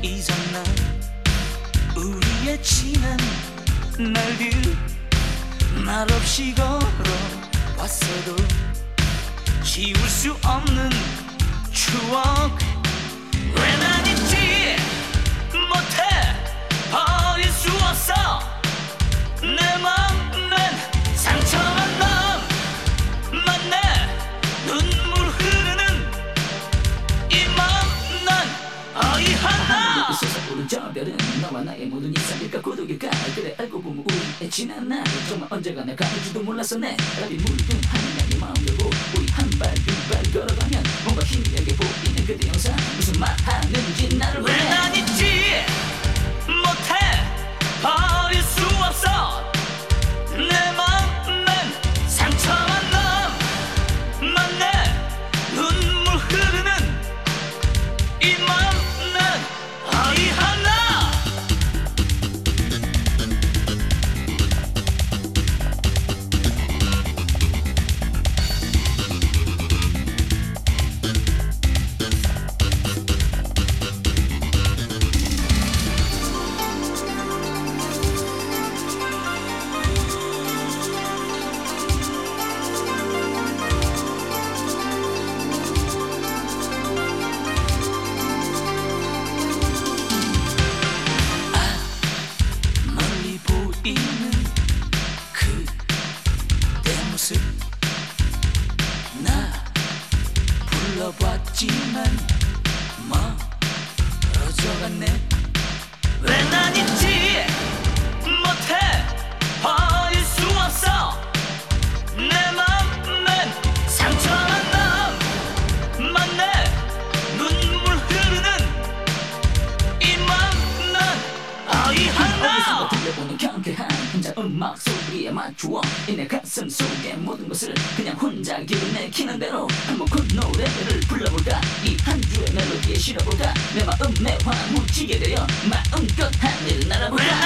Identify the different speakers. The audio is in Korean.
Speaker 1: 잊었나 우리의 지난 날들 말없이 걸어왔어도 지울 수 없는 추억 왜 난 잊지 못해 버릴 수 없어 내 맘엔 상처만 남았네 눈물 흐르는 이 맘 난 어이하나
Speaker 2: 솟아오른 저 별은 너와 나의 모든 이상일까 고독일까 그래 알고 보면 우리의 지난 날 정말 언제가 내 가는지도 몰랐어 내 답이 물든 하늘 내 마음 열고 우리 한 발 두 발 걸어가면 뭔가 희미하게 보이는 그대 영상 무슨 말 하는지 나를
Speaker 1: 왜 난 잊지 못해 버릴 수 없어 내 맘엔 상처만 남았네 눈물 흐르는 이 맘 난 어이하나 멀리 보이는 그대 모습 나 불러봤지만 멀어져갔네 왜 난 잊지 못해 버릴 수 없어 내 맘엔 상처만 남았네 눈물 흐르는 이 맘 난 어이하나
Speaker 2: 어디서 들려오는 경쾌한 혼자 음악 소리에 맞추어 이내 가슴 속의 모든 것을 그냥 혼자 기분 내키는 대로 한번 그 노래를 불러볼까 이 한 주의 멜로디에 실어볼까 내 마음에 화묻히게 되어 마음껏 하늘을 날아볼까